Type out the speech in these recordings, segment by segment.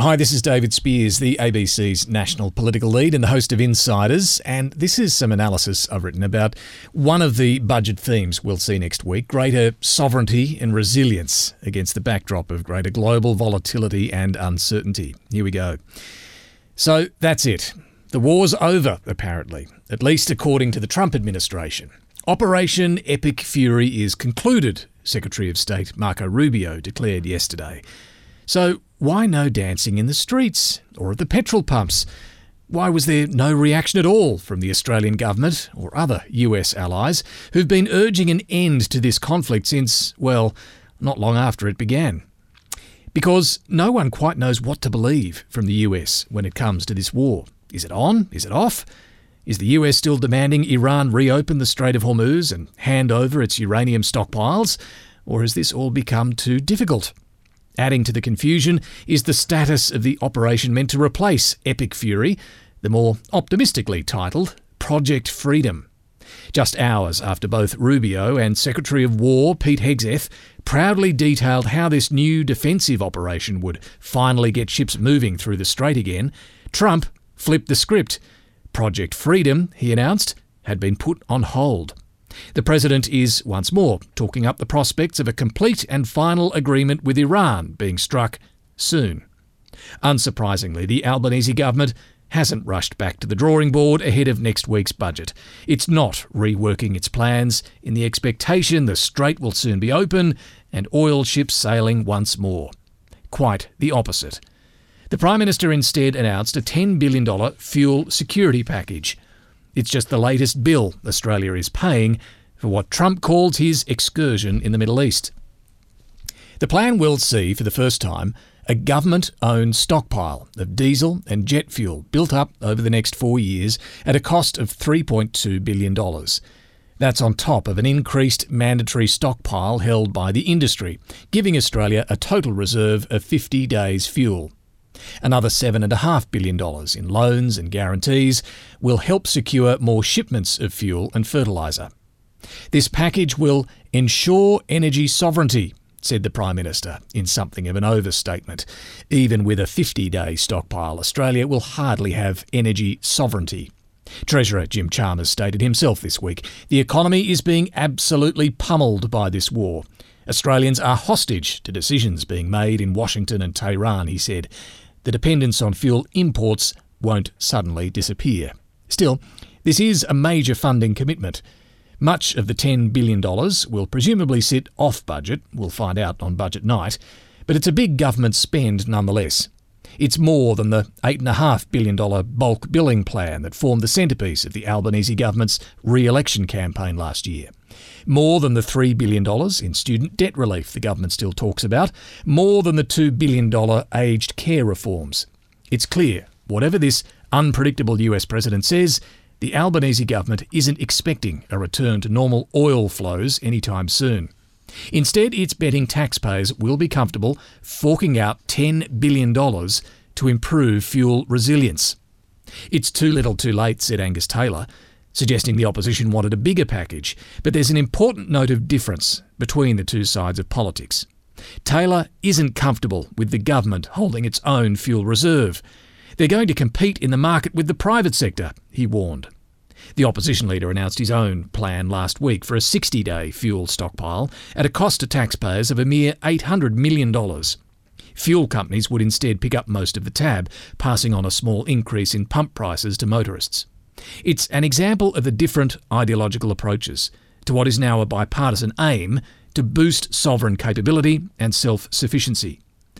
Hi, this is David Spears, the ABC's national political lead and the host of Insiders, and this is some analysis I've written about one of the budget themes we'll see next week: greater sovereignty and resilience against the backdrop of greater global volatility and uncertainty. Here we go. So that's it. The war's over, apparently, at least according to the Trump administration. Operation Epic Fury is concluded, Secretary of State Marco Rubio declared yesterday. So why no dancing in the streets or at the petrol pumps? Why was there no reaction at all from the Australian government or other US allies who've been urging an end to this conflict since, well, not long after it began? Because no one quite knows what to believe from the US when it comes to this war. Is it on? Is it off? Is the US still demanding Iran reopen the Strait of Hormuz and hand over its uranium stockpiles? Or has this all become too difficult? Adding to the confusion is the status of the operation meant to replace Epic Fury, the more optimistically titled Project Freedom. Just hours after both Rubio and Secretary of War Pete Hegseth proudly detailed how this new defensive operation would finally get ships moving through the strait again, Trump flipped the script. Project Freedom, he announced, had been put on hold. The president is, once more, talking up the prospects of a complete and final agreement with Iran being struck soon. Unsurprisingly, the Albanese government hasn't rushed back to the drawing board ahead of next week's budget. It's not reworking its plans in the expectation the strait will soon be open and oil ships sailing once more. Quite the opposite. The Prime Minister instead announced a $10 billion fuel security package. It's just the latest bill Australia is paying for what Trump calls his excursion in the Middle East. The plan will see, for the first time, a government-owned stockpile of diesel and jet fuel built up over the next 4 years at a cost of $3.2 billion. That's on top of an increased mandatory stockpile held by the industry, giving Australia a total reserve of 50 days' fuel. Another $7.5 billion in loans and guarantees will help secure more shipments of fuel and fertiliser. This package will ensure energy sovereignty, said the Prime Minister, in something of an overstatement. Even with a 50-day stockpile, Australia will hardly have energy sovereignty. Treasurer Jim Chalmers stated himself this week, the economy is being absolutely pummeled by this war. Australians are hostage to decisions being made in Washington and Tehran, he said. The dependence on fuel imports won't suddenly disappear. Still, this is a major funding commitment. Much of the $10 billion will presumably sit off budget, we'll find out on budget night, but it's a big government spend nonetheless. It's more than the $8.5 billion bulk billing plan that formed the centrepiece of the Albanese government's re-election campaign last year. More than the $3 billion in student debt relief the government still talks about. More than the $2 billion aged care reforms. It's clear, whatever this unpredictable US president says, the Albanese government isn't expecting a return to normal oil flows anytime soon. Instead, it's betting taxpayers will be comfortable forking out $10 billion to improve fuel resilience. It's too little too late, said Angus Taylor, suggesting the opposition wanted a bigger package, but there's an important note of difference between the two sides of politics. Taylor isn't comfortable with the government holding its own fuel reserve. They're going to compete in the market with the private sector, he warned. The opposition leader announced his own plan last week for a 60-day fuel stockpile at a cost to taxpayers of a mere $800 million. Fuel companies would instead pick up most of the tab, passing on a small increase in pump prices to motorists. It's an example of the different ideological approaches to what is now a bipartisan aim to boost sovereign capability and self-sufficiency.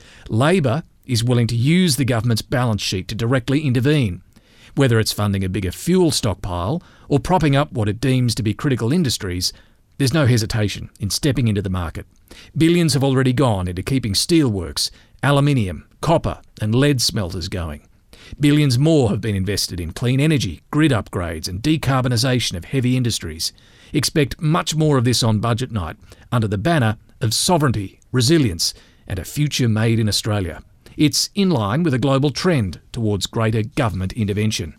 Labor is willing to use the government's balance sheet to directly intervene, whether it's funding a bigger fuel stockpile or propping up what it deems to be critical industries. There's no hesitation in stepping into the market. Billions have already gone into keeping steelworks, aluminium, copper and lead smelters going. Billions more have been invested in clean energy, grid upgrades and decarbonisation of heavy industries. Expect much more of this on budget night under the banner of sovereignty, resilience and a future made in Australia. It's in line with a global trend towards greater government intervention.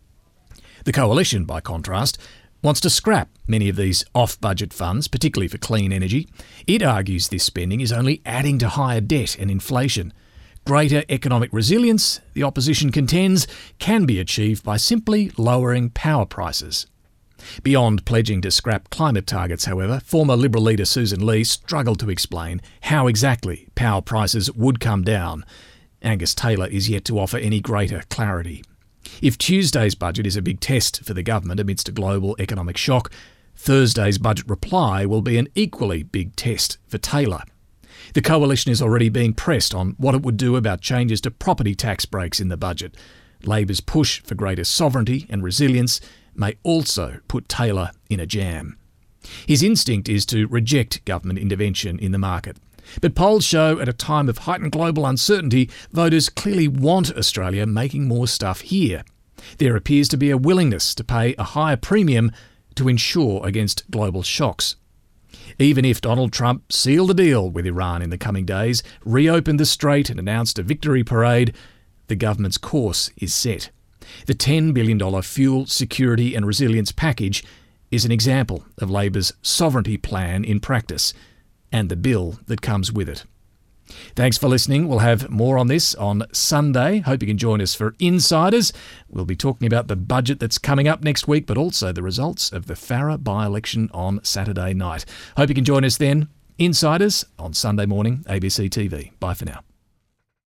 The Coalition, by contrast, wants to scrap many of these off-budget funds, particularly for clean energy. It argues this spending is only adding to higher debt and inflation. Greater economic resilience, the opposition contends, can be achieved by simply lowering power prices. Beyond pledging to scrap climate targets, however, former Liberal leader Susan Lee struggled to explain how exactly power prices would come down. Angus Taylor is yet to offer any greater clarity. If Tuesday's budget is a big test for the government amidst a global economic shock, Thursday's budget reply will be an equally big test for Taylor. The coalition is already being pressed on what it would do about changes to property tax breaks in the budget. Labor's push for greater sovereignty and resilience may also put Taylor in a jam. His instinct is to reject government intervention in the market. But polls show at a time of heightened global uncertainty, voters clearly want Australia making more stuff here. There appears to be a willingness to pay a higher premium to insure against global shocks. Even if Donald Trump sealed a deal with Iran in the coming days, reopened the strait and announced a victory parade, the government's course is set. The $10 billion fuel security and resilience package is an example of Labor's sovereignty plan in practice, and the bill that comes with it. Thanks for listening. We'll have more on this on Sunday. Hope you can join us for Insiders. We'll be talking about the budget that's coming up next week, but also the results of the Farrer by-election on Saturday night. Hope you can join us then. Insiders on Sunday morning, ABC TV. Bye for now.